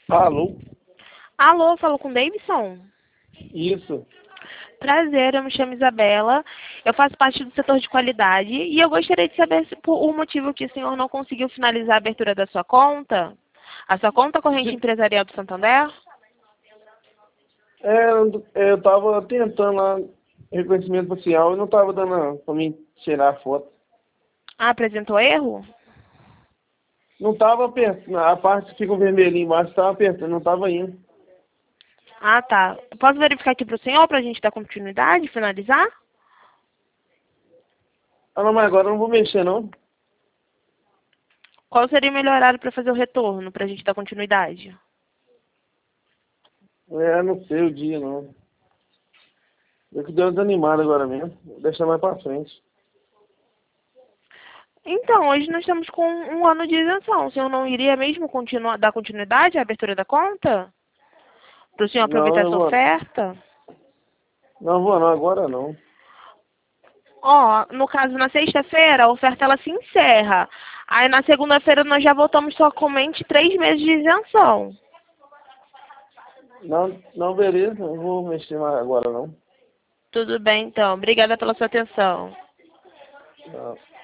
Alô? Alô, falo com o Davidson? Isso. Prazer, eu me chamo Isabela, eu faço parte do setor de qualidade e eu gostaria de saber se, por o motivo que o senhor não conseguiu finalizar a abertura da sua conta, a sua conta corrente De- empresarial do Santander. eu tava tentando lá reconhecimento facial e não tava dando pra mim tirar a foto. Ah, apresentou erro? Não tava apertando, a parte que fica um vermelhinho embaixo tava apertando, não tava indo. Ah, tá. Posso verificar aqui para o senhor para a gente dar continuidade, finalizar? Ah, não, mas agora eu não vou mexer, não. Qual seria o melhor horário para fazer o retorno, para a gente dar continuidade? Não sei o dia, não. Eu que deu uma desanimada agora mesmo. Vou deixar mais pra frente. Então, hoje nós estamos com um ano de isenção. O senhor não iria mesmo continuar, dar continuidade à abertura da conta? Para o senhor Não, aproveitar eu essa vou. oferta? Não vou não, agora não. Ó, no caso, na sexta-feira, a oferta ela se encerra. Aí na segunda-feira nós já voltamos somente 3 meses de isenção. Não, não, beleza, não vou mexer mais agora não. Tudo bem, então. Obrigada pela sua atenção. Não.